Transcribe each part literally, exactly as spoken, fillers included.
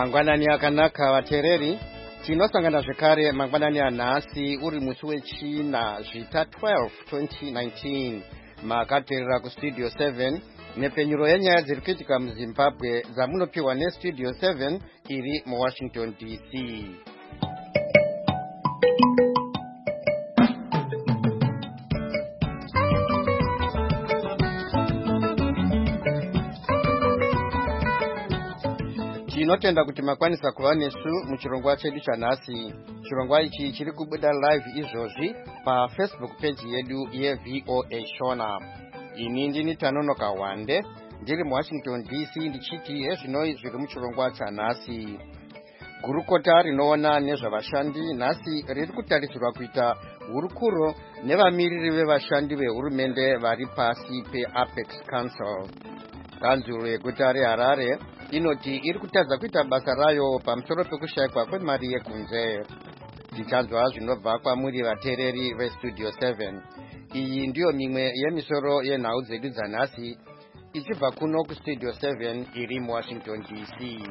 Mangwanani akanaka vateereri, tinosangana zvekare mangwanani anhasi uri musi wechina zvita twelve twenty nineteen. Makateerera kustudio seven nepenyuro yenyaya dziri kuitika muZimbabwe dzamunopiwa nestudio seven iri muWashington D C. Tinotenda kuti makwanisa kuva nesu muchirongwa chedu chanhasi. Chirongwa ichi chiri kubuda live izvozvi paFacebook page yedu yeV O A Shona. Ini ndini Tanonoka Wande, ndiri muWashington D C ndichiti ezvinoi zviri muchirongwa chanhasi. Gurukota rinoona nezvavashandi nhasi riri kutarisirwa kuita hurukuro nevamiriri vevashandi vehurumende vari pasi peApex Council. Kanzuro yeguta reHarare inoti iri kutadza kuita basa rayo pamusoro pekushayikwa kwemari yekunze. Tichanzwa zvinobva kwamuri vateereri vestudio seven. Iyi ndiyo mimwe yemisoro yenhau dzedu dzanhasi ichibva kuno kustudio seven iri muWashington D C.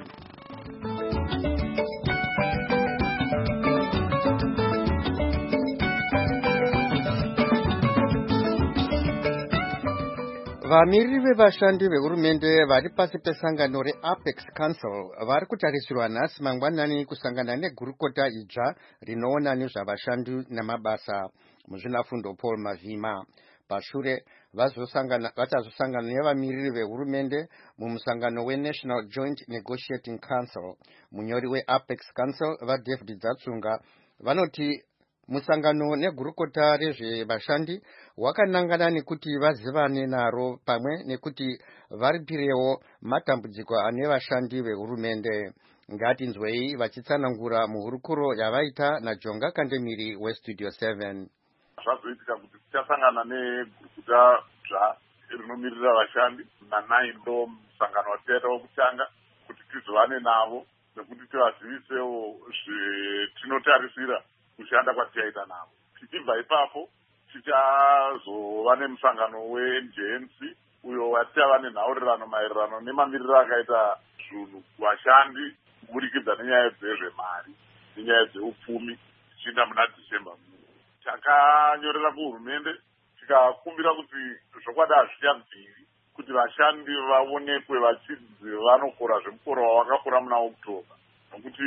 Vamiriri vevashandi vehurumende vari pasi pesangano reApex Council vari kutarisirwa nhasi mangwanani kusangana negurukota idzva rinoona nezvavashandi namabasa muzvinafundo Paul Mavhima. Pashure vachazosangana nevamiriri vehurumende mumusangano weNational Joint Negotiating Council. Munyori weApex Council vaDavid Dzatsunga vanoti musangano negurukota rezvevashandi wakanangana nekuti vazivane naro pamwe nekuti varipirewo matambudziko ane vashandi vehurumende. Ngatinzwei vachitsanangura muhurukuro yavaita naJonga Kandemiri westudio seven. Zvazoitika kuti tichasangana negurukuta dzva rinomirira vashandi nanai ndo musangano watichaita wokutanga kuti tizovane navo nekuti tivazivisewo zvetinotarisira kushanda kwatichaita navo. Tichibva ipapo tichazova nemusangano weN J N C uyo watichava nenhaurirano maererano nemamiriro akaita zvinhu kuvashandi kuburikidza nenyaya dzezvemari nenyaya dzeupfumi tichiinda muna Dhisemba. Takanyorera kuhurumende tikakumbira kuti zvokwadi hazvichabviri kuti vashandi vaonekwe vachinzi vanokora zvemukoro wavakakora muna Oktoba, nokuti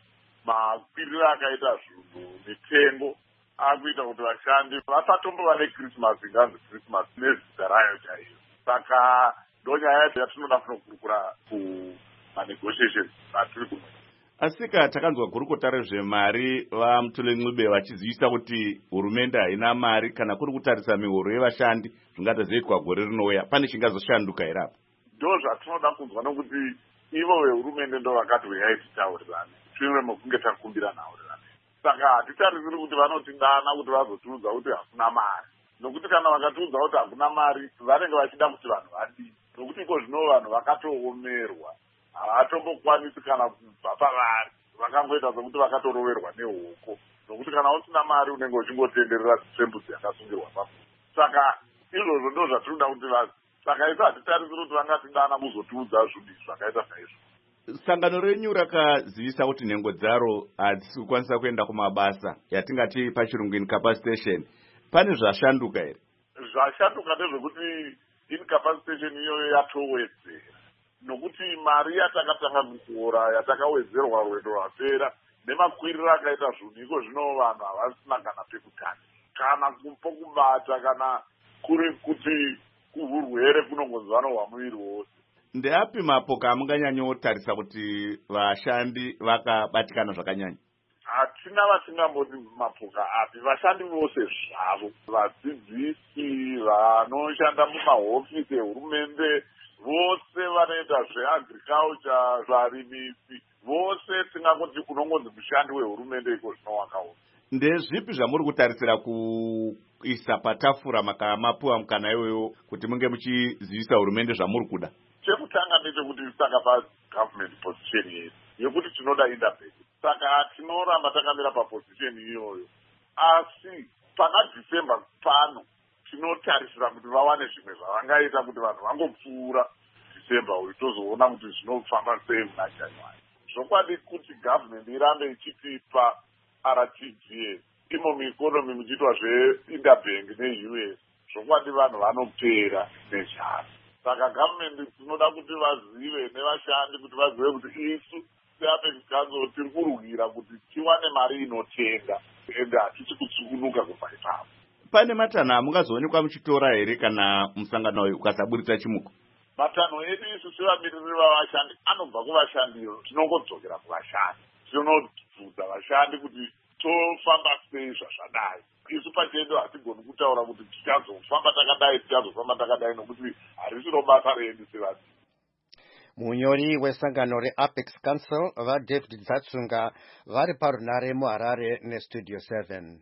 makwiriro akaita zvinhu mitengo akuita kuti vashandi vasatombova neChristmas, inganzi Christmas nezita rayo chaiyo. Saka ndonyaya yatinoda kunokurukura kumanegotiations atiri kuno. Asika takanzwa gurukota rezvemari vaMutule Ncube vachizivisa kuti hurumende haina mari kana kuri kutarisa mihoro yevashandi zvingatozoitwa gore rinouya. Pane chingazoshanduka here apa? Ndo zvatinoda kunzwa nokuti ivo vehurumende ndo vakati uyai titaurirane shure mekunge takumbira nhaurirane. Saka hatitarisiri kuti vanotidana kuti vazotiudza kuti hakuna mari, nokuti kana vakatiudza kuti hakuna mari vanenge vachida kuti vanhu vadii, nokuti iko zvino vanhu vakatoomerwa havatombokwanisi kana kubva pavari, vakangoita sekuti vakatoroverwa nehuko, nokuti kana usina mari unenge uchingotenderera tsembudzi yakasungirwa papo. Saka izvozvo ndo zvatinoda kuti vazi. Saka isi hatitarisiri kuti vangatidana kuzotiudza zvinhu zvakaita saizvo. Sangano renyu rakazivisa kuti nhengo dzaro hadzisi kukwanisa kuenda kumabasa, yatingati pachirungu incapacitation. Pane zvashanduka here? Zvashanduka ndezvekuti incapacitation iyoyo yatowedzera, nokuti mari yatakatanga kukuora yatakawedzerwa rwendo rwapera nemakwiriro akaita zvinhu, iko zvino vanhu havasina kana pekutanga kana pokubata kana kuri kuti kuhurwere kunongonzi vanohwa muviri wose. Ndeapi mapoka amunganyanyotarisa kuti vashandi vakabatikana zvakanyanya? Hatina vatingamboti mapoka api, vashandi vose zvavo, vadzidzisi, vanoshanda mumahofisi ehurumende, vose vanoita zveagriculture, zvarimisi, vose tingangoti unongonzi mushandi wehurumende iko zvino wakaona. Ndezvipi zvamuri kutarisira kuisa patafura makamapuwa mukana iyoyo kuti munge muchizivisa hurumende zvamuri kuda? Chekutanga ndechekuti saka pagovernment position yedu yekuti tinoda independence. Saka tinoramba takamira paposition iyoyo, asi pana December pano tinotarisira kuti vawane zvimwe zvavangaita kuti vanhu vangopfuura December uyu tozoona kuti zvinofamba sei muna January. zvokwadi kuti gavhmendi irambe ichitipa R T G S imo muikonomi muchiitwa zveinterbank ne-U S, zvokwadi vanhu vanopera nezvaro. Saka gavhmendi tinoda kuti vazive nevashandi kuti vazive kuti isu seApex Council tiri kurwira kuti tiwane mari inotenga ende hatisi kutsukunuka kubva ipapo. Pane matanho amungazoonekwa muchitora here kana musangano uyu ukasaburitsa chimuko? Matanho edu isu sevamiriri vavashandi anobva kuvashandiro, tinongodzokera kuvashandi. Tinobvunza vashandi kuti tofamba sei zvazvadai. Isu pachedu hatigoni kutaura kuti tichazofamba takadai tichazofamba takadai nokuti harisiro basa redu sevanhu. Munyori wesangano reApex Council vaDavid Dzatsunga vari parunare muHarare neStudio seven.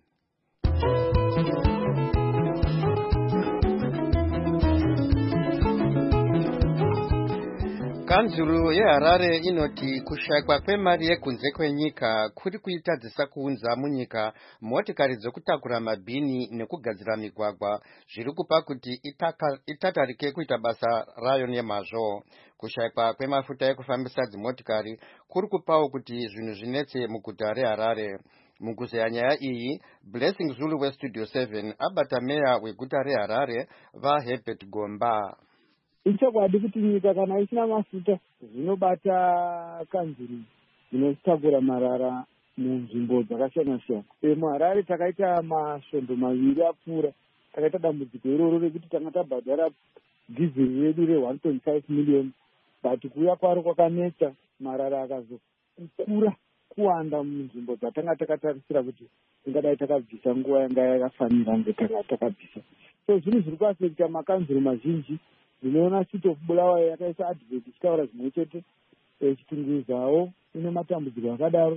Kanzuru yeHarare inoti kushayikwa kwemari yekunze kwenyika kuri kuitadzisa kuunza munyika motikari dzokutakura mabhini nekugadzira migwagwa zviri kupa kuti itatarike kuita basa rayo nemazvo. Kushayikwa kwemafuta ekufambisa dzimotikari kuri kupawo kuti zvinhu zvinetse muguta reHarare. Mukuzeya nyaya iyi, Blessing Zulu weStudio seven abata meya weguta reHarare vaHerbert Gomba. Ichokwadi kuti nyika kana isina mafuta zvinobata kanzuru dzinotakura marara munzvimbo dzakasiyana-siyana. MuHarare takaita masvondo maviri apfuura, takaita dambudziko iroro rekuti tanga tabhadhara dhizeri redu re one point five million, but kuya kwaro kwakanetsa marara akazokura kuwanda munzvimbo dzatanga takatarisira kuti tingadai takabvisa nguva yanga yakafanira kunge tanga takabvisa. So zvinhu zviri kuafekta makanzuru mazhinji. Ndinoona City of Bulawayo yakaisa advert ichitaura zvimwe chete, Chitungwizawo ine matambudziko akadaro.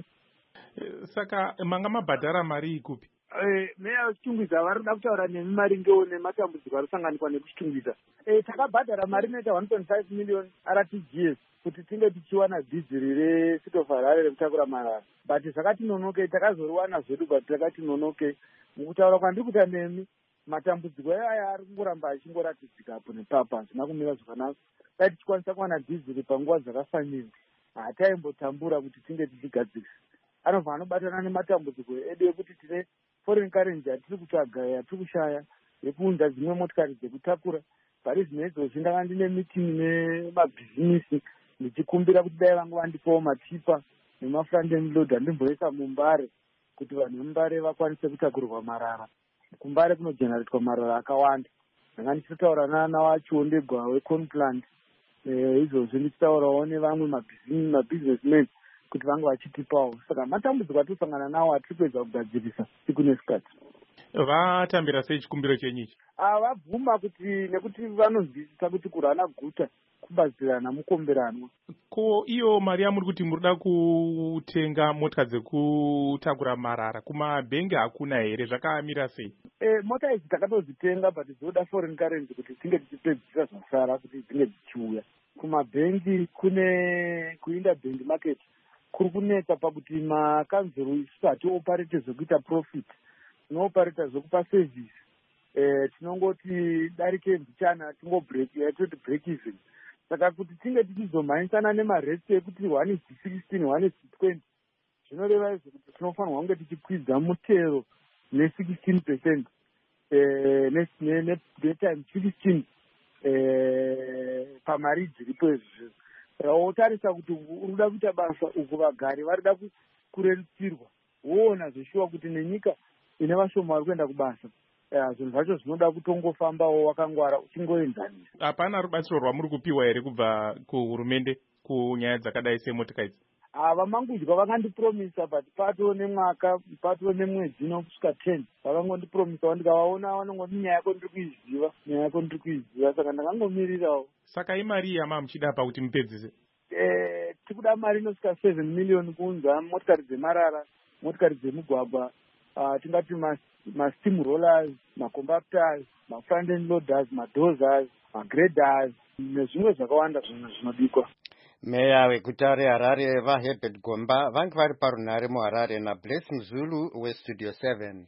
Saka manga mabhadhara mari ikupi? Eh, meya wechitungwiza vari kuda kutaura nemi maringewo nematambudziko anosanganikwa nekuchitungwiza. Eh, takabhadhara mari inoita one point five million R T G S kuti tinge tichiwana dhizeri reCity of Harare rekutakura marara. But zvakati nonoke, takazoriwana zvedu but takati nonoke. Mukutaura kwandiri kuita nemi, matambudziko aya ari kungoramba achingoratidzika apo nepapo, hazvina kumira zvakanaka. Dai tichikwanisa kuwana dhizeri panguva dzakafanira, hataimbotambura kuti tinge tichigadzirisa. Anobva anobatana nematambudziko edu ekuti tine foreign currency yatiri kutsvaga, yatiri kushaya, yekuunza dzimwe motikari dzekutakura. Pari zvino izvozvi ndanga ndine meeting nemabhizinisi ndichikumbira kuti dai vangu vandipawo matipa nemafront end loader ndimboisa muMbare kuti vanhu veMbare vakwanise kutakurirwa marara. Kumbare kunojeneratwa marara akawanda. Ndanga ndichitaura nana waChiondegwa weConplant, izvozvi ndichitaurawo nevamwe mabusinessmen kuti vange vachitipawo. Saka matambudziko atisangana nawo atiri kuedza kugadzirisa siku nesikati. Vatambira sei chikumbiro chenyu ichi? Vabvuma kuti nekuti vanonzwisisa kuti kurana guta kubatsirana mukomberanwa. Ko iyo mari yamuri kuti murida kutenga motika dzekutakura marara kumabhengi hakuna here, zvakamira sei? E, mota idzi takatozitenga but dzoda foreign currency kuti tinge tichipedzisa zvasara kuti dzinge dzichiuya. Kumabhengi kune kuInterbank market kuri kunetsa pakuti makanzuru isu hatioparate zvekuita profit, tinoparata zvekupa service. Eh, tinongoti darike mbichana tingobreak yatoti break even. Saka kuti tinge tichizomhanyisana nemarate ekuti one is to sixteen, one is to twenty, zvinoreva izvo kuti tinofanirwa kunge tichikwidza mutero ne-sixteen percent eh, ne-time sixteen eh, pamari dziripo izvozvo. Wotarisa kuti urikuda kuita basa uku vagari varida kurerutsirwa, woona zveshuwa kuti nenyika ine vashoma vari kuenda kubasa, zvinhu zvacho zvinoda kutongofambawo wakangwara uchingoenzanisa. Hapana rubatsiro rwamuri kupiwa here kubva kuhurumende kunyaya dzakadai semotika idzi? Vamangudya vakandipromisa but pato nemwaka pato nemwedzi inokusvika ten vakangondipromisa, ndikavaona vanongoti nyaya yako ndiri kuiziva, nyaya yako ndiri kuiziva, saka ndakangomirirawo. Saka imari yama muchida pa kuti mupedzise? Eh, tikuda mari inosvika seven million kuunza motikari dzemarara, motikari dzemugwagwa, uh, tingati ma-steam rollers, ma-compactors, ma-front end loaders, ma-dozers, ma-graders, nezvimwe zvakawanda zvinhu zvinodikwa. Meya weguta reHarare vaHerbert Gomba vange vari parunare muHarare naBlessing Zulu weStudio seven.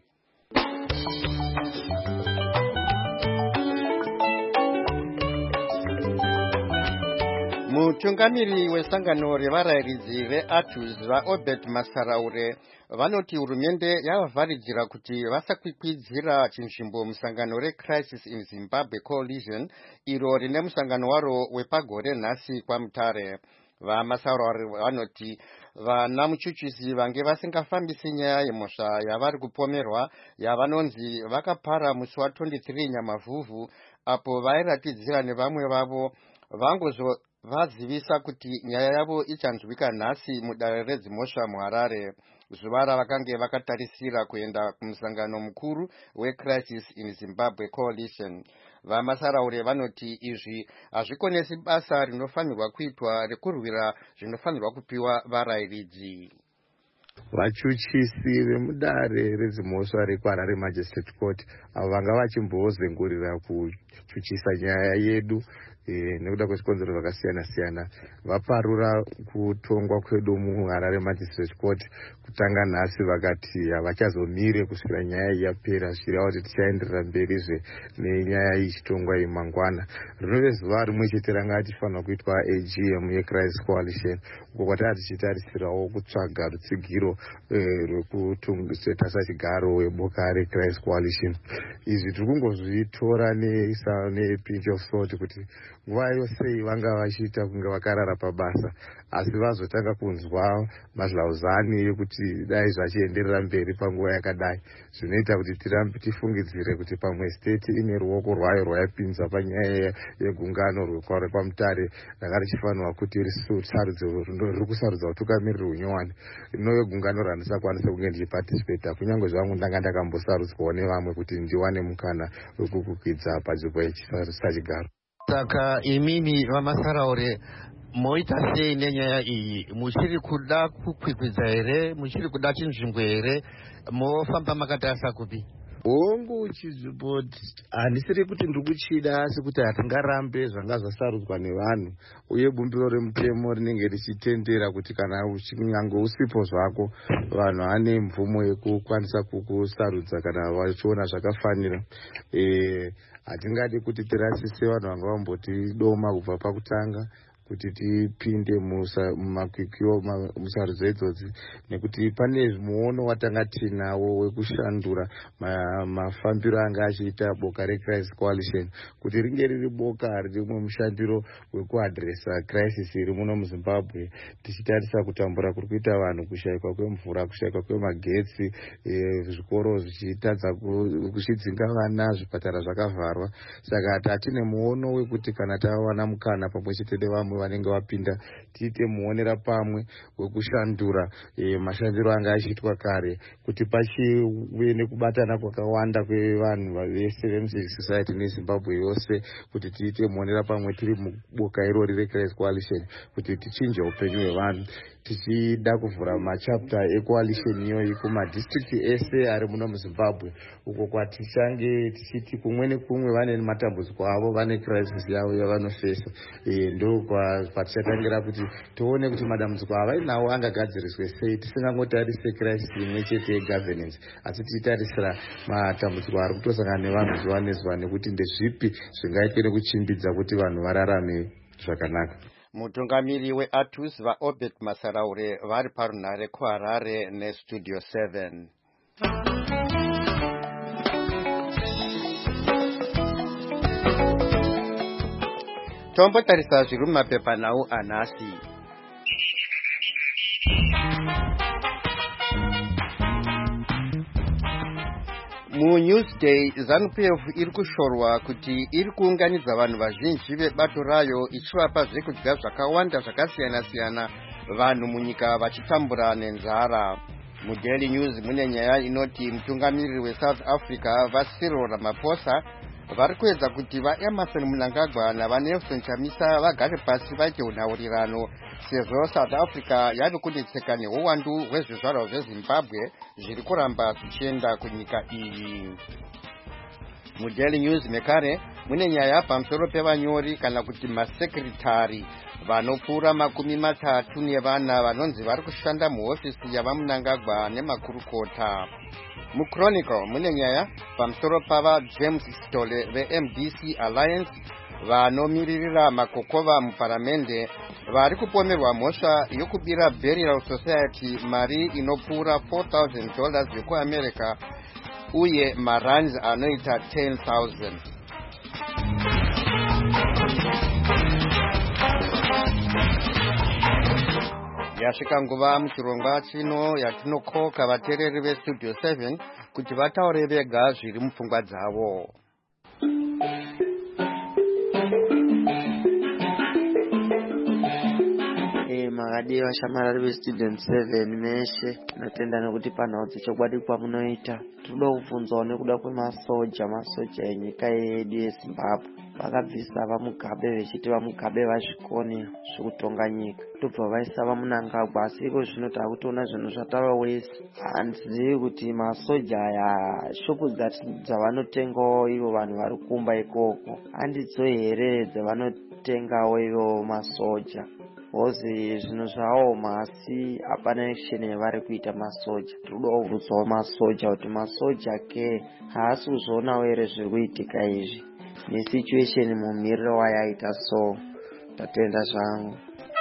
Mutungamiri wesangano revarayiridzi veATUS vaObert Masaraure vanoti hurumende yavavharidzira kuti vasakwikwidzira chinzvimbo musangano reCrisis in Zimbabwe Coalition iro rine musangano waro wepagore nhasi kwaMutare. VaMasaraure vanoti vana muchuchisi vange vasingafambisi nyaya yemhosva yavari kupomerwa yavanonzi vakapara musi wa23 Nyamavhuvhu apo vairatidzira nevamwe vavo vangozo vazivisa kuti nyaya yavo ichanzwika nhasi mudare redzimhosva muHarare, zuva ravakange vakatarisira kuenda kumusangano mukuru weCrisis in Zimbabwe Coalition. VaMasaraure vanoti izvi hazvikonesi basa rinofanirwa kuitwa rekurwira zvinofanirwa kupiwa varayiridzi. Vachuchisi vemudare redzimhosva rekwaRarare Magistrate Court avo vanga vachimbozengurira kuchuchisa nyaya yedu E, nekuda kwezvikonzero zvakasiyana siyana vaparura kutongwa kwedu muHarare Magistrate Court kutanga nhasi vakati havachazomire kusvikira nyaya iyi yapera zvireva kuti tichaenderera mberizve nenyaya iyi ichitongwa iyi mangwana. Rinove zuva rimwe chete ranga tifanira kuitwa A G M yeCrisis Coalition uko kwatava tichitarisirawo kutsvaga rutsigiro rwekutasva chigaro weboka reCrisis Coalition. Izvi tiri kungozvitora nepinch of salt kuti nguva yose vanga vachiita kunge vakarara pabasa asi vazotanga kunzwa mazhlauzani ekuti dai zvachienderera mberi panguva yakadai zvinoita kuti tirambe tifungidzire kuti pamwe state ine ruoko rwayo rwayapinza panyaya yegungano rekwaMutare ranga richifanirwa kuti riri kusarudza utungamiriri hunyowani inove gungano randisakwanisa kunge ndichipatisipeta kunyange zvangu ndanga ndakambosarudzwawo nevamwe kuti ndiwane mukana wekukukwidza panzvimbo yechigaro. Saka imimi vaMasaraure moita sei nenyaya iyi? Muchiri kuda kukwikwidza here? Muchiri kuda chinzvimbo here? Mofamba makatarisa kupi? Hongu chizvipoti handisiri kuti ndiri kuchida asi kuti hatingarambe zvanga zvasarudzwa nevanhu uye bumbiro remutemo rinenge richitendera kuti kana kunyange usipo zvako vanhu vane mvumo yekukwanisa kukusarudza kana vachiona zvakafanira. Hatingadi kuti tirasise vanhu vanga vambotidoma kubva pakutanga kuti tipinde mumakwikwiwo musarudzo idzodzi nekuti pane muono watanga tinawo wekushandura mafambiro anga achiita boka reCrisis Coalition kuti ringe riri boka rimwe mushandiro wekuadresa crisis iri muno muZimbabwe tichitarisa kutambura kuri kuita vanhu, kushayikwa kwemvura, kushayikwa kwemagetsi, zvikoro zvichitadza kuchidzinga vana, zvipatara zvakavharwa. Saka hatine muono wekuti kana tawana mukana pamwe chete nevamwe vanenge vapinda tiite muonera pamwe wekushandura e, mashandiro anga achiitwa kare kuti pachive nekubatana kwakawanda kwevanhu vese vemucivil society neZimbabwe yose kuti tiite muonera pamwe tiri muboka irori reCrisis Coalition kuti tichinje upenyu hwevanhu tichida kuvhura machapter ecoalition iyoyi kumadistrict ese ari muno muZimbabwe uko kwatichange tichiti kumwe nekumwe vane matambudziko avo, vane crisis yavo yavanofesa. E, ndo kwatichatangira kuti tione kuti madambudziko avainawo angagadziriswe sei, tisingangotarise crisis imwe chete yegovernance asi tichitarisira matambudziko ari kutosangana nevanhu zuva nezuva nekuti ndezvipi zvingaite nekuchimbidza kuti vanhu vararame zvakanaka. Mutungamiri weATUS vaObert Masaraure vari parunhare kuHarare neStudio seven. Tombotarisa zviri mumapepanhau anhasi. MuNewsday, ZANU-P F iri kushorwa kuti iri kuunganidza vanhu vazhinji vebato rayo ichivapa zvekudya zvakawanda zvakasiyana siyana vanhu munyika vachitambura nenzara. MuDaily News mune nyaya inoti mutungamiriri weSouth Africa vaCyril Ramaphosa vari kuedza kuti vaEmerson Mnangagwa navaNelson Chamisa vagare pasi vaite unhaurirano sezvo South Africa yave kudetseka neuwandu hwezvizvarwa zveZimbabwe zviri kuramba zvichienda kunyika iyi. MuDaily News mekare mune nyaya pamusoro pevanyori kana kuti masekretari vanopfuura makumi matatu nevana vanonzi vari kushanda muhofisi yavaMnangagwa nemakurukota. MuChronicle mune nyaya pamusoro pava James Stole veM D C Alliance vanomiririra makokova muparamende vari kupomerwa mhosva yokubira Burial Society mari inopfuura four thousand dollars yekuamerica uye maruns anoita ten thousand. Yasvika nguva muchirongwa chino yatinokoka vateereri vestudio seven kuti vataure vega zviri mupfungwa dzavo. Makadiwa shamarari vestudent seven meshe tinotenda nekuti panhau dzechokwadi kwamunoita. Tinoda kubvunzawo nekuda kwemasoja masoja enyika yedu yeZimbabwe vakabvisa vamugabe vechiti vamugabe vazvikoni zvekutonga nyika tobva vaisa vamunangagwa, asi iko zvino takutoona zvinhu zvatava wese. Handizivi kuti masoja aya shopu dzavanotengawo ivo vanhu vari kumba ikoko handidzo here dzavanotengawo ivo masoja hozi zvinhu zvaoma, asi hapana action yavari kuita masoja. Tinoda kubvunzawo masoja kuti masoja ke haasi kuzvionawo here zviri kuitika izvi nesituation mumiriro wayaita, so tatenda zvangu.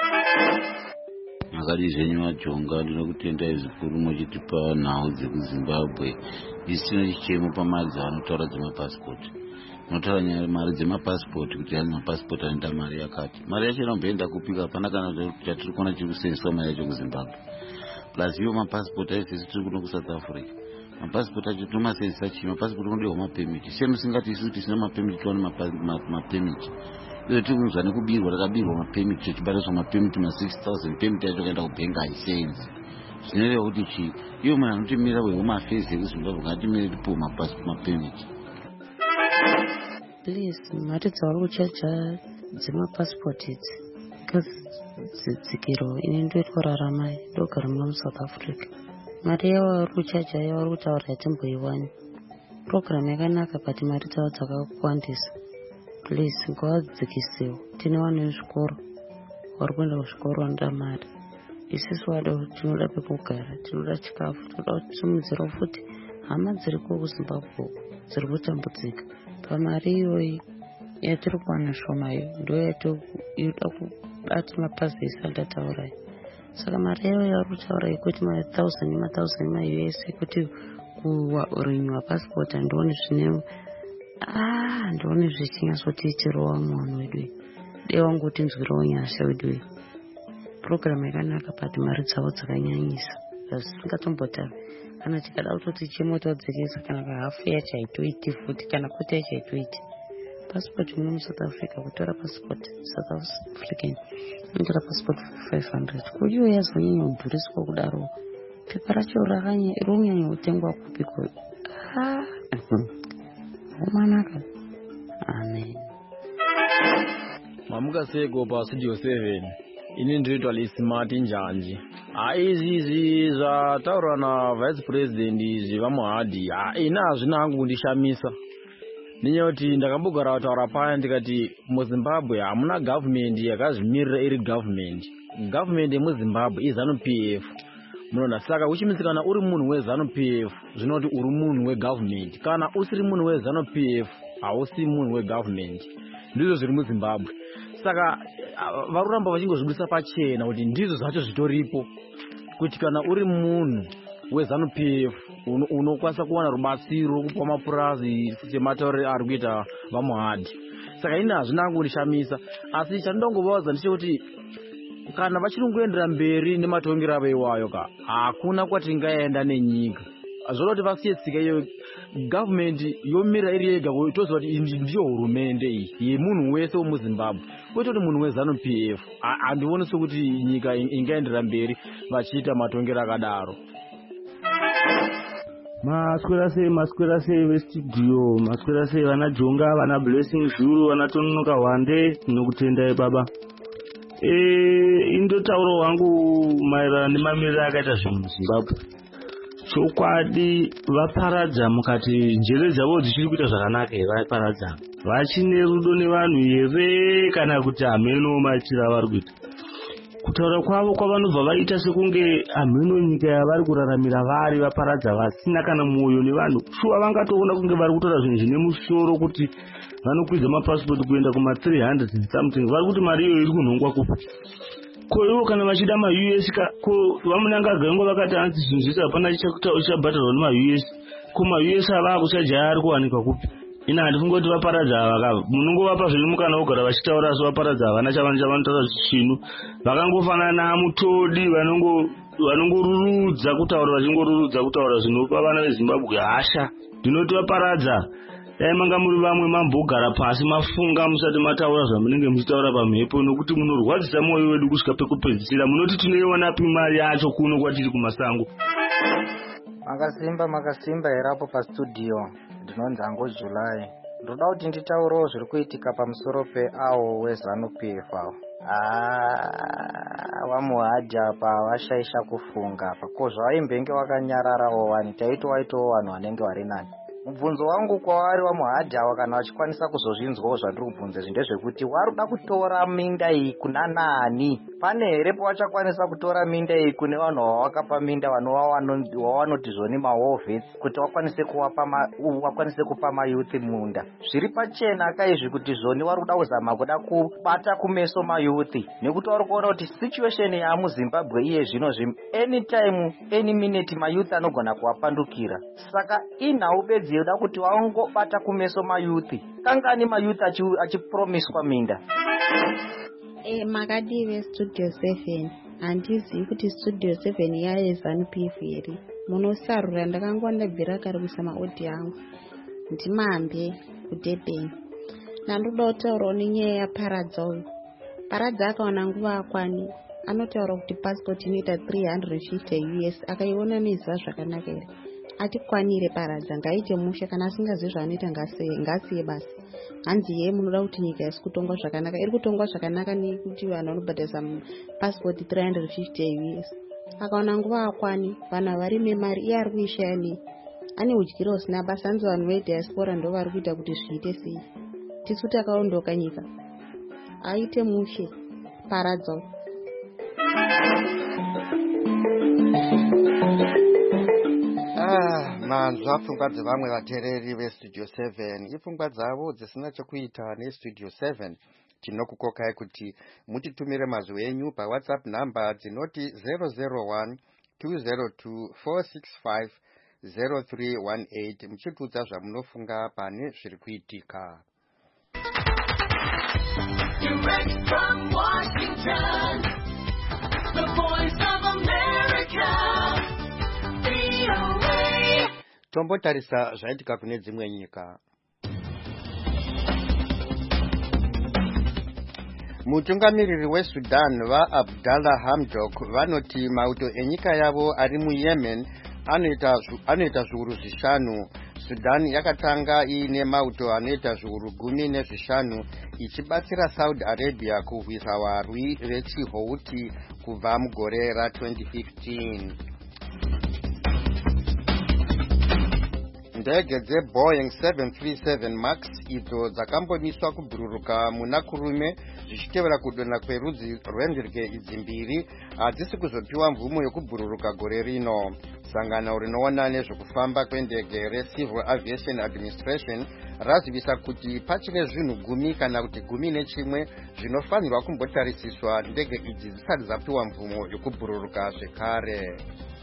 Makadi zvenyu majonga, ndinokutendai zvikuru muchitipa nhau dzekuZimbabwe. Isi tine chichemo pamari dzavanotaura dzemapasipoti. Munotaura nyaya mari dzemapasipoti kuti hari mapasipoti anoita mari yakati. Mari yacho inomboenda kupika, hapana kana chatiri kuona chiri kusenzeswa mari yacho kuZimbabwe. Plus iwo mapasipoti aisesi tiri kuno kuSouth Africa. Mapasipoti acho tinomasenzesa chii? Mapasipoti anodiwa mapemiti. Semusingati isu tisina mapemiti tiwane mapemiti. Iyo tikunzwa nekubirwa takabirwa mapemiti tichibatiswa mapemiti ma six thousand pemiti yacho kaenda kubenga haisenzi. Zvinoreva kuti chii? Iyo munhu anotimira weHome Affairs yekuZimbabwe ngatimire tipuwe mapemiti. Please, mari dzavari kuchaja dzemapasipoti idzi dzidzikiro ine ndoitorarama ndogara muno muSouth Africa. Mari yavo vari kuchaja yavari kutaura yatimboiwani. Program yakanaka but mari dzavo dzakakwandisa. Please, ngavadzikisewo. Tine vana vezvikoro vari kuenda kuzvikoro vanoda mari. Isusu vado tinoda pekugara, tinoda chikafu, tinoda kusimudzirawo futi hama dziriko kuZimbabwe dziri kutambudzika. Pamari iyoyi yatiri kuwana shomayo ndo yatoda kubata mapazi ese andataurayo. Saka mari yayo yavari kutaura yekuti ma thousand nema thousand ma U S yekuti kurenewa passport handioni zvine ah handioni zvichinyazotiitirawo mwana wedu. Dei wangotinzwirawo nyasha wedu. Program yakanaka but mari dzavo dzakanyanyisa. Zvisingatombotavi. Kana tikada kutoti chemo todzikisa kana kahafu yacho haitoiti futi kana koti yacho haitoiti. Passport muno muSouth Africa kutora passport South African kutora passport five hundred. Kuyo yazonyanya kudhuriswa kudaro. Pepa racho rinonyanya kutengwa kupiko. Ah. Umanaka. Amen. Mamuka seko pa Studio seven. Ini ndinoitwa Lismart Njanji. Aizizi zvataurwa navice president zvevamuhadhi ina hazvina hangu kundishamisa. Nenyaya kuti ndakambogara kutaura paya ndikati muZimbabwe hamuna government yakazvimirira iri government. Government yemuZimbabwe iZANU P F. Munoona, saka uchimitsikana uri munhu weZANU P F zvinoti uri munhu wegovernment. Kana usiri munhu weZANU P F hausi munhu wegovernment. Ndizvo zviri muZimbabwe. Saka varuramba vachingozvibudisa pachena kuti ndizvo zvacho zvitoripo kuti kana uri munhu weZANU P F unokwanisa kuwana rubatsiro kupa mapurazi sematauriro ari kuita vamuhadhi. Saka ini hazvina kundishamisa, asi chandinongovaudza ndechekuti kana vachirungoendera mberi nematongero avo iwayo ka hakuna kwatingaenda nenyika. Zvodoti vasiye tsika iyo government yomira iri yega toziva kuti iyi ndiyo hurumende iyi yemunhu wese wemuZimbabwe. Kwete kuti munhu weZANU P F handioni sekuti nyika ingaendera mberi vachiita matongero akadaro. Maswera sei maswera sei vestudio, maswera sei vana Jonga, vana Blessing Zulu, vana Tononoka Wande, ndinokutendai baba. Eh, indotauro wangu maererano nemamiriro akaita zvinhu muZimbabwe. Chokwadi vaparadza mukati njere dzavo dzichiri kuita zvakanaka here vaparadza. Vachine rudo nevanhu here kana kuti hameno machira vari kuita. Kutaura kwavo kwavanobva vaita sekunge hameno nyika yavari kuraramira vari vaparadza vasina kana mwoyo nevanhu. Shuwa vangatoona kunge vari kutora zvinhu zvine musoro kuti vanokwidza mapasipoti kuenda kuma three hundred something. Vari kuti mari iyo iri kunhongwa kupi. ko ivo kana vachida ma-U S ko vamunanga gango vakati hanzi zvinhu zvese hapana chichabhadharwa nema-U S ko ma-U S ava kuchajaya ari kuwanikwa kupi? ina handifungi kuti vaparadza ava munongovapa zviri mukana vogara vachitaura asi vaparadza havana chavanotaura chinu vakangofanana mutodi vanongorurudza kutaura vachingorurudza kutaura zvinopa vana vezimbabwe hasha. Ndinoti vaparadza dai manga muri vamwe mambogara pasi mafunga musati mataura zvamunenge muchitaura pamhepo nokuti munorwadzisa mwoyo wedu kusvika pekupedzisira. Munoti tinoiwanapi mari yacho kuno kwatiri kumasango? Makasimba makasimba herapo pastudio. Ndinonzi Ango July. Ndoda kuti nditaurewo zviri kuitika pamusoro peawo weZANU P F avo. Ah, vamuhadhi apa vashaisha kufunga pako zvaimbenge wakanyararawo wani taito waitowo vanhu vanenge vari nani. Mubvunzo wangu kwavari vamuhadhi ava kana vachikwanisa kuzozvinzwawo zvandiri kubvunza zvindezvekuti waruda kutora minda iyi kuna nani? Pane here pawachakwanisa kutora minda iyi kune vanhu vawakapa minda vawanoti zvoni mahovhets kuti wakwanise kuwapa wakwanise kupa mayuthi munda? Zviri pachena kaizvi kuti zvoni waruda kuzama kuda kubata kumeso mayuthi nekuti wari kuona kuti situation yamuzimbabwe iye zvino zvino anytime any minute mayuthi anogona kuwapandukira. Saka inhau bedzi yoda kuti waongobata kumeso mayuthi. Kangani mayuthi achipromiswa minda? Eh, makadive Studio seven. Handizivi kuti Studio seven yayeZANU P F here. Munosarura ndakangowa ndabvira kare kuisa maodhi angu. Ndimambe kuDurban. Nandoda kutaurawo nenyaya yaParadza uyu. Paradza akawana nguva akwani. Anotaura kuti passport inoita three hundred fifty U S akaiona neziva zvakanaka here. Atikwanire Paradza ngaite mushe kana asingazivi zvaanoita ngasiye basi. Hanzi ye munoda kuti nyika isi kutongwa zvakanaka. Iri kutongwa zvakanaka nekuti vanhu vanobhadharisa passport three hundred fifty U S. Akaona nguva akwani vanhu vari memari iye ari kuishaya nei. Ane udyiro usina basa hanzi vanhu vediaspora ndo vari kuita kuti zviite sei. Tisu takaondoka nyika. Aite mushe Paradza. Ah, manzwa pfungwa dzevamwe vateereri veStudio seven. Ipfungwa dzavo dzisina chekuita neStudio seven. Tinokukokai kuti mutitumire mazwi enyu paWhatsApp number dzinoti zero zero one two zero two four six five zero three one eight muchitudza zvamunofunga pane zviri kuitika. Direct from Washington, the voice of America. Tombotarisa zvaitika kune dzimwe nyika. Mutungamiriri weSudan vaAbdallah Hamdok vanoti mauto enyika yavo ari muYemen anoita anoita zviuru zvishanu. Sudan yakatanga iine mauto anoita zviuru gumi nezvishanu ichibatsira Saudi Arabia kurwisa varwi vechiHouthi kubva mugore ra twenty fifteen. Ndege dzeBoeing seven thirty-seven Max idzo dzakambomiswa kubhururuka muna kurume zvichitevera kudonha kwerudzi rwendege idzi mbiri hadzisi kuzopiwa mvumo yokubhururuka gore rino. Sangano rinoona nezvekufamba kwendege reCivil Aviation Administration razivisa kuti pachine zvinhu gumi kana kuti gumi nechimwe zvinofanirwa kumbotarisiswa ndege idzi dzisati dzapiwa mvumo yokubhururuka zvekare.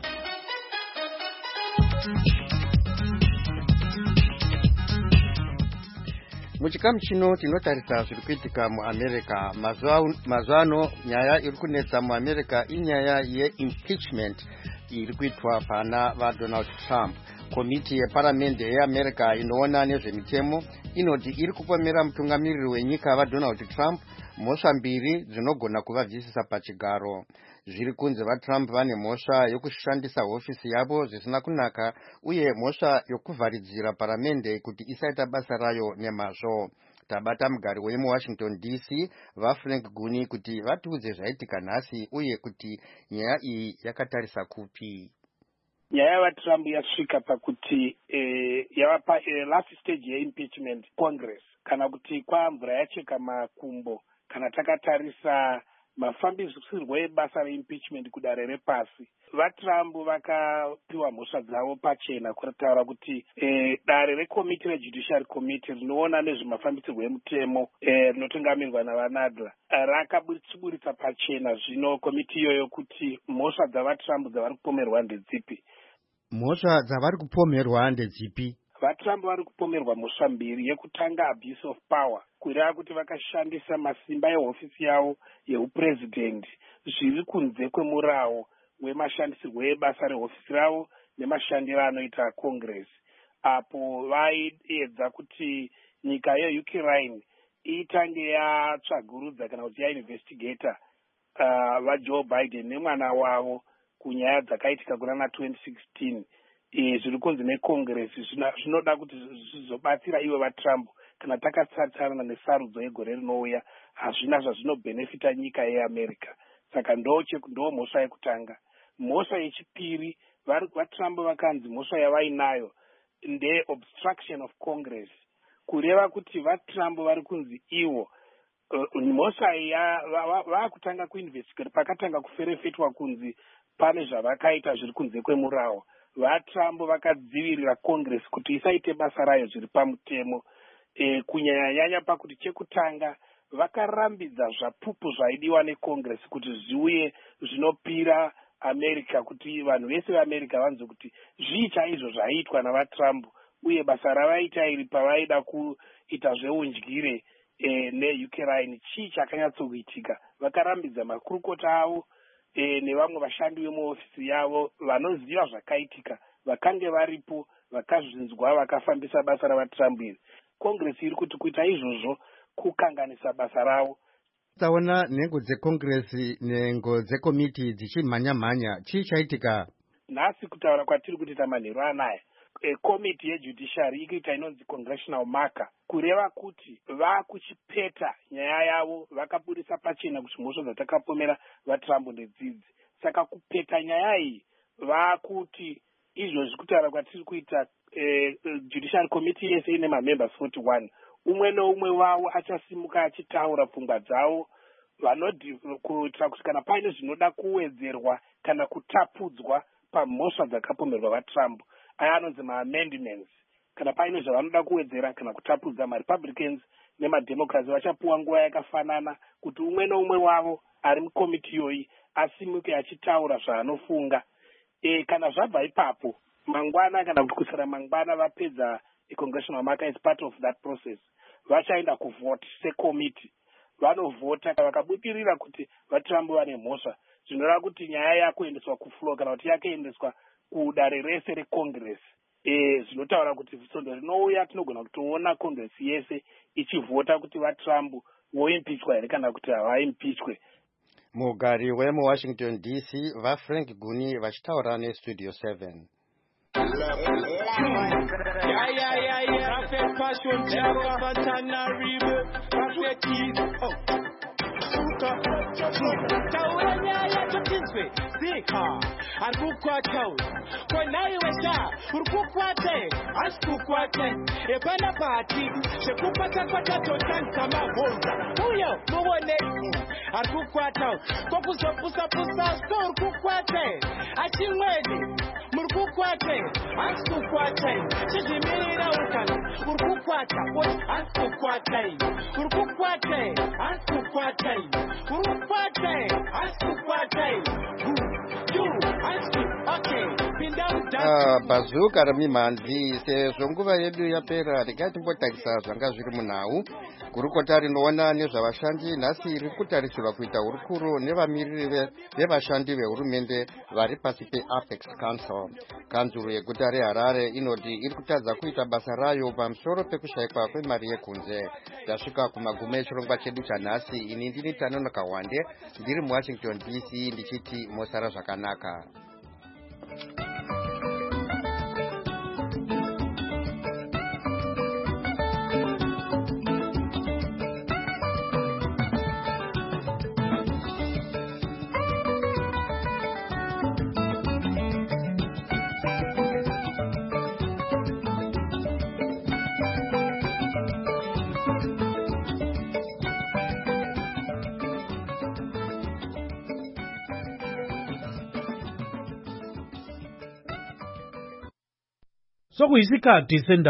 Muchikamu chino tinotarisa zviri kuitika muAmerica. Mazuva ano nyaya iri kunetsa muAmerica inyaya yeimpeachment iri kuitwa pana vaDonald Trump. Komiti yeparamende yeAmerica inoona nezvemitemo inoti iri kupomera mutungamiriri wenyika vaDonald Trump mhosva mbiri dzinogona kuvabvisisa pachigaro. Zviri kunze vaTrump vane mhosva yokushandisa hofisi yavo zvisina kunaka uye mhosva yokuvharidzira paramende kuti isaita basa rayo nemazvo. Tabata mugari wemuWashington D C vaFrank Guni kuti vatiudze zvaitika nhasi uye kuti nyaya iyi yakatarisa kupi. Nyaya yavaTrump yasvika pakuti eh, yava pa eh, last stage yeimpeachment Congress kana kuti kwamvura yacheka makumbo kana takatarisa mafambisirwo ebasa reimpeachment kudare repasi. VaTrump vakapiwa mhosva dzavo pachena kutaura kuti eh, dare rekomiti rejudiciary committee rinoona nezvemafambisirwo emutemo eh, rinotungamirwa navanadla rakatsiburitsa pachena zvino komiti iyoyo kuti mhosva dzavaTrump dzavari kupomerwa ndedzipi. Mhosva dzavari kupomerwa ndedzipi? VaTrump vari kupomerwa mhosva mbiri. Yekutanga abuse of power, kureva kuti vakashandisa masimba ehofisi yavo yeupresident zviri kunze kwemurawo wemashandisirwo ebasa rehofisi ravo nemashandiro anoita Congress, apo vaiedza kuti nyika yeUkraine itange yatsvagurudza kana kuti yainvestigata uh, vaJoe Biden nemwana wavo kunyaya dzakaitika kuna twenty sixteen. Zviri kunzi neCongress zvinoda kuti zvizobatsira ivo vaTrump kana takasatsana nesarudzo yegore rinouya, hazvina zvazvinobhenefita nyika yeAmerica. Saka ndo ndo mhosva yekutanga. Mhosva yechipiri, vaTrump vakanzi mhosva yavainayo nde obstruction of Congress, kureva kuti vaTrump vari kunzi ivo mhosva iya vakutanga kuinvestigate pakatanga kuferefetwa kunzi pane zvavakaita zviri kunze kwemurawo. VaTrump vakadzivirira Congress kuti isaite basa rayo zviri pamutemo, e, kunyanya-nyanya pakuti chekutanga vakarambidza zvapupu zvaidiwa neCongress kuti zviuye zvinopira America, kuti vanhu vese veAmerica vanzwe kuti zvii chaizvo zvaiitwa navaTrump uye basa ravaita iri pavaida kuita zveudyire e, neUkraine chii chakanyatsokuitika. Vakarambidza makurukota avo E, nevamwe vashandi vemuofisi yavo vanoziva zvakaitika, vakange varipo, vakazvinzwa, vakafambisa basa ravaTrump iri. Congress iri kuti kuita izvozvo kukanganisa basa ravo. Taona nhengo dzeCongress nengo dzekomiti dzichimhanya-mhanya, chii chaitika? Nhasi kutaura kwatiri kuita manheru anaya, e, komiti yejudiciary ikuita inonzi congressional marker, kureva kuti vakuchipeta nyaya yavo, vakabudisa pachena kuti mhosva dzatakapomera vaTrump ndedzidzi. Saka kupeta nyaya iyi vakuti izvozvi kutaura kwatiri kuita e, judiciary committee yese ine mamembers forty-one, umwe neumwe wavo achasimuka achitaura pfungwa dzavo, vanodi kuitira kuti kana paine zvinoda kuwedzerwa kana kutapudzwa pamhosva dzakapomerwa vaTrump, aya anonzi maamendments, kana paine zvavanoda kuwedzera kana kutapudza, maRepublicans nemademocrats vachapuwa nguva yakafanana kuti umwe neumwe wavo ari mukomiti iyoyi asimuke achitaura zvaanofunga. E, kana zvabva ipapo mangwana kana kuti kusara mangwana vapedza congressional marker is part of that process, vachaenda kuvote sekomiti, vanovhota. Vakabudirira kuti vaTrump vane mhosva, zvinoreva kuti nyaya yakuendeswa kufloor kana kuti yakaendeswa kudare rese reCongress. E, zvinotaura kuti svondo rinouya tinogona kutoona Congress yese ichivhota kuti vaTrump voimpichwa here kana kuti havaimpichwe. Mugari wemuWashington D C vaFrank Guni vachitaura neStudio seven. Yeah, yeah, yeah, yeah. Prophet Passion, Java, Fatana, River, Prophet Keys. Oh. Tawanya ya tukinzwe zika arukwa taw ko nayi wesa urukwa te asukwa te e bana pati se kupata pata to kama honza huyo muone arukwa taw ko kuzopusa pusa so urukwa te achimweni murukwa te asukwa te chijimirira ukana urukwa ta asukwa te urukwa te asukwa te urupate asupate you asu okay Ah, bazuka ramimhanzi sezvo nguva yedu yapera, regai timbotarisa zvanga zviri munhau. Gurukota rinoona nezvavashandi nhasi riri kutarisirwa kuita hurukuro nevamiriri vevashandi vehurumende vari pasi peApex Council. Kanzuro yeguta reHarare inoti iri kutadza kuita basa rayo pamusoro pekushayikwa kwemari yekunze. Tasvika kumagumo echirongwa chedu chanhasi. Ini ndini Tanonoka Wande, ndiri muWashington D C, ndichiti mosara zvakanaka. sokuyisikhathi sendaba